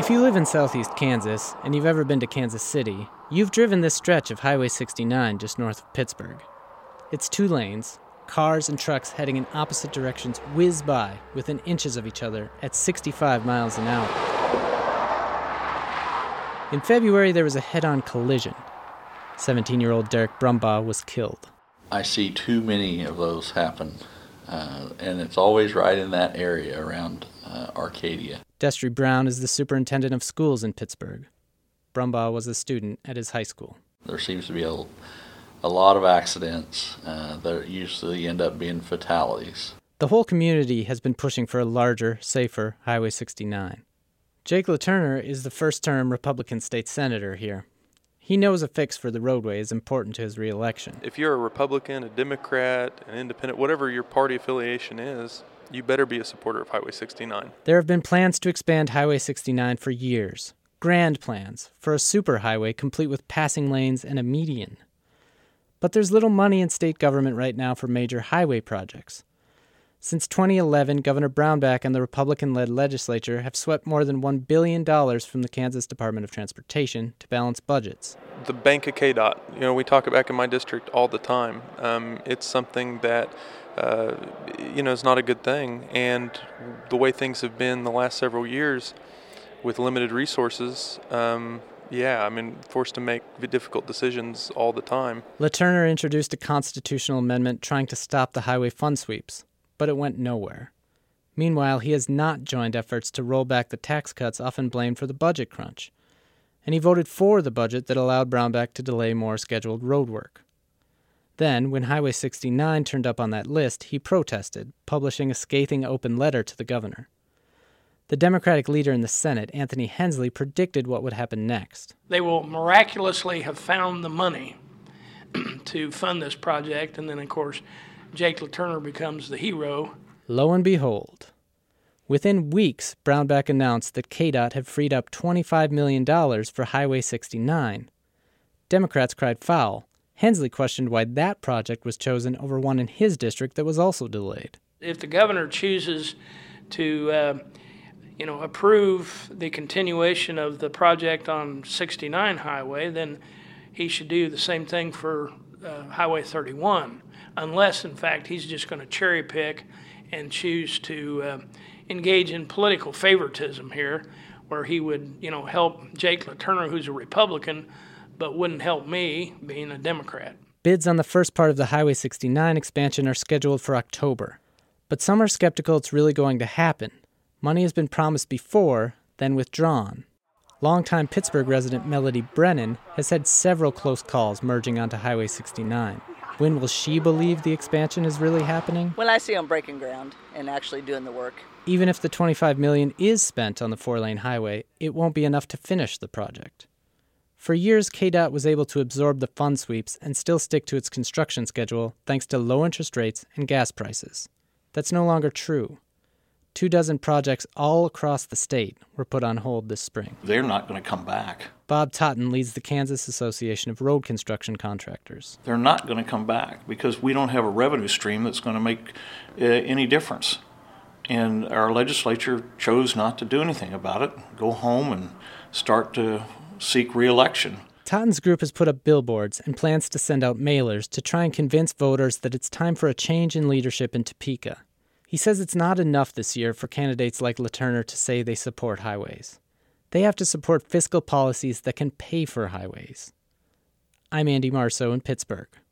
If you live in southeast Kansas, and you've ever been to Kansas City, you've driven this stretch of Highway 69 just north of Pittsburgh. It's 2 lanes. Cars and trucks heading in opposite directions whiz by within inches of each other at 65 miles an hour. In February, there was a head-on collision. 17-year-old Derek Brumbaugh was killed. I see too many of those happen, and it's always right in that area around Arcadia. Destry Brown is the superintendent of schools in Pittsburgh. Brumbaugh was a student at his high school. There seems to be a lot of accidents that usually end up being fatalities. The whole community has been pushing for a larger, safer Highway 69. Jake LaTurner is the first-term Republican state senator here. He knows a fix for the roadway is important to his re-election. If you're a Republican, a Democrat, an independent, whatever your party affiliation is, you better be a supporter of Highway 69. There have been plans to expand Highway 69 for years. Grand plans for a superhighway complete with passing lanes and a median. But there's little money in state government right now for major highway projects. Since 2011, Governor Brownback and the Republican-led legislature have swept more than $1 billion from the Kansas Department of Transportation to balance budgets. The bank of KDOT, we talk back in my district all the time. It's something that, is not a good thing. And the way things have been the last several years with limited resources, forced to make difficult decisions all the time. LaTurner introduced a constitutional amendment trying to stop the highway fund sweeps, but it went nowhere. Meanwhile, he has not joined efforts to roll back the tax cuts often blamed for the budget crunch. And he voted for the budget that allowed Brownback to delay more scheduled road work. Then, when Highway 69 turned up on that list, he protested, publishing a scathing open letter to the governor. The Democratic leader in the Senate, Anthony Hensley, predicted what would happen next. They will miraculously have found the money to fund this project, and then, of course, Jake LaTurner becomes the hero. Lo and behold. Within weeks, Brownback announced that KDOT had freed up $25 million for Highway 69. Democrats cried foul. Hensley questioned why that project was chosen over one in his district that was also delayed. If the governor chooses to approve the continuation of the project on 69 Highway, then he should do the same thing for Highway 31, unless, in fact, he's just going to cherry pick and choose to engage in political favoritism here, where he would, help Jake LaTurner, who's a Republican, but wouldn't help me, being a Democrat. Bids on the first part of the Highway 69 expansion are scheduled for October, but some are skeptical it's really going to happen. Money has been promised before, then withdrawn. Longtime Pittsburgh resident Melody Brennan has had several close calls merging onto Highway 69. When will she believe the expansion is really happening? When I see them breaking ground and actually doing the work. Even if the $25 million is spent on the 4-lane highway, it won't be enough to finish the project. For years, KDOT was able to absorb the fund sweeps and still stick to its construction schedule thanks to low interest rates and gas prices. That's no longer true. 24 projects all across the state were put on hold this spring. They're not going to come back. Bob Totten leads the Kansas Association of Road Construction Contractors. They're not going to come back because we don't have a revenue stream that's going to make any difference. And our legislature chose not to do anything about it, go home and start to seek re-election. Totten's group has put up billboards and plans to send out mailers to try and convince voters that it's time for a change in leadership in Topeka. He says it's not enough this year for candidates like LaTurner to say they support highways. They have to support fiscal policies that can pay for highways. I'm Andy Marceau in Pittsburgh.